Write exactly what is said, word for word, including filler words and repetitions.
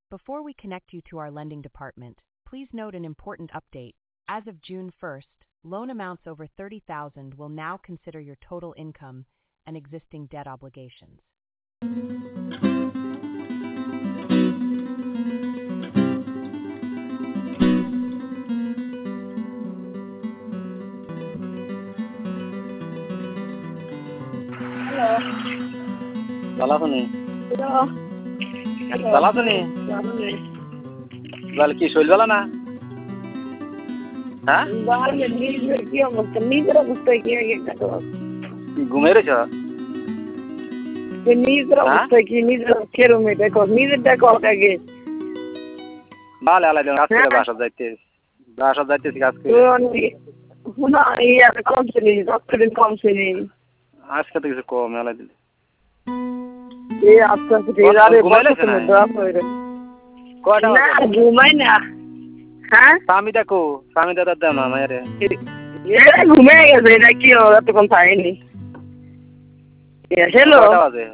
Before we connect you to our lending department, please note an important update. As of June first, loan amounts over thirty thousand will now consider your total income and existing debt obligations. ভালো আছো নি? Hello ভালো আছো নি? বল কি শরীর ভালো না? হ্যাঁ? নিজের কি অবস্থা নিজের অবস্থায় কি ঘুমিয়ে রয়েছ? নিজের অবস্থায় কি নিজের কেরমে দেখো নিজের দেখো আগে ভালো আলাদা কাজ করে বাসা যাইতে বাসা যাইতেছি কাজ করে না ইয়ার কমছে নি ডক্টরের কমছে নি আজকে তো কিছু কম আলাদা এ আস্তে আস্তে আরে কয়টা না ঘুমাই না হ্যাঁ স্বামী দেখো স্বামী দাদা দাও না মায়েরে এ ঘুমিয়ে গেছে এটা কি এতক্ষণ থাকেনি হ্যালো কয়টা বাজে